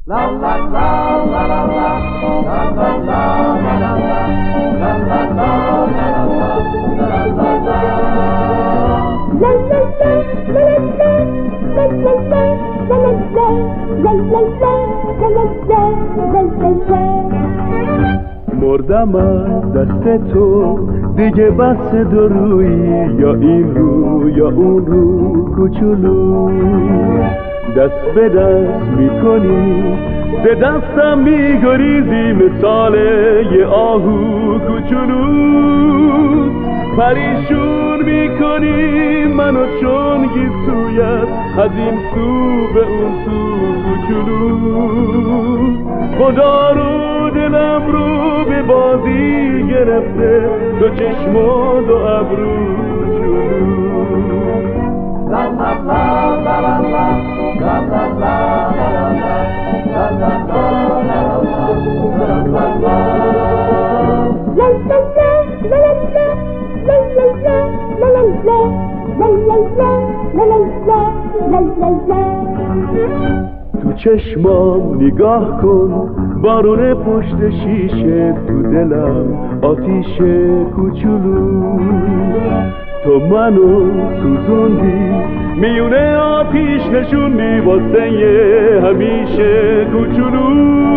مردم از دست تو دیگه بس درویی، یا این رو یا اون رو کوچولو، دست به دست میکنی به دستم میگریزی مثال یه آهو کوچولو، پریشون میکنی منو چون گیسویت از این سو به اون سو کوچولو، خدا رو دلم رو به بازی گرفته دو چشم و دو ابرو کوچولو. تو چشمام نگاه کن، بارون پشت شیشه، تو دلم آتیش کوچولو، تو منو سوزوندی میونه آتیش نشوندی واسه همیشه کوچولو،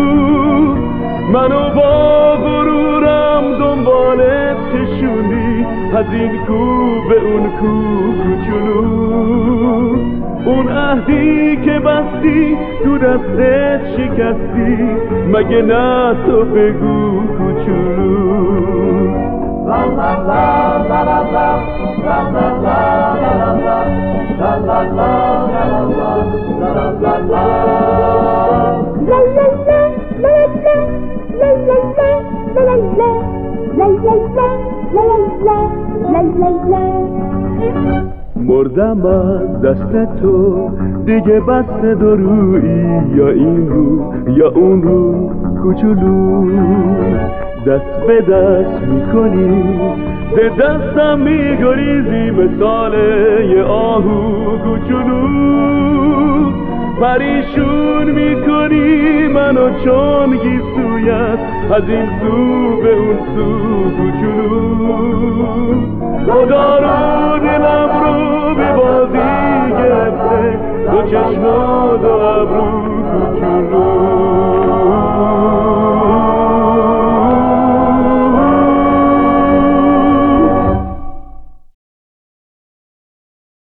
منو با غرورم دنبالت کشوندی از این کو به اون کو کوچولو، اون عهدی که بستی تو دستت شکستی، مگه نه تو بگو کوچولو. مردم از دست تو دیگه بس درویی، یا این رو یا اون رو کوچولو، دست به دست میکنی به دستم میگریزی مثال یه آهو کوچولو، پریشون میکنی منو چون گیسویت از این سو به اون سو کوچولو، خدا رو دلم رو به بازی گرفته دو چشم و دو ابرو